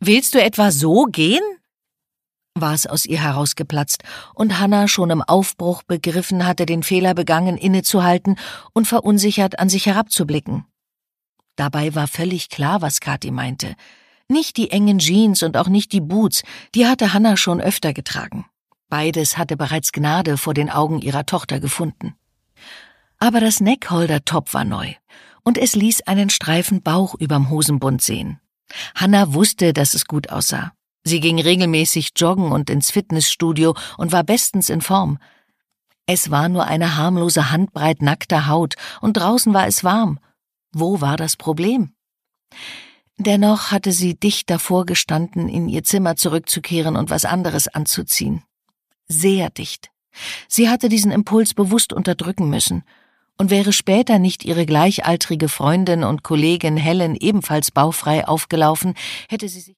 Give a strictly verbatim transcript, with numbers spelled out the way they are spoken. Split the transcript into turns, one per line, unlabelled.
»Willst du etwa so gehen?« war es aus ihr herausgeplatzt, und Hannah schon im Aufbruch begriffen hatte, den Fehler begangen, innezuhalten und verunsichert an sich herabzublicken. Dabei war völlig klar, was Kathi meinte. Nicht die engen Jeans und auch nicht die Boots, die hatte Hannah schon öfter getragen. Beides hatte bereits Gnade vor den Augen ihrer Tochter gefunden. Aber das Neckholder-Top war neu, und es ließ einen Streifen Bauch überm Hosenbund sehen. Hannah wusste, dass es gut aussah. Sie ging regelmäßig joggen und ins Fitnessstudio und war bestens in Form. Es war nur eine harmlose Handbreit nackter Haut, und draußen war es warm. Wo war das Problem? Dennoch hatte sie dicht davor gestanden, in ihr Zimmer zurückzukehren und was anderes anzuziehen. Sehr dicht. Sie hatte diesen Impuls bewusst unterdrücken müssen. Und wäre später nicht ihre gleichaltrige Freundin und Kollegin Helen ebenfalls bauchfrei aufgelaufen, hätte sie sich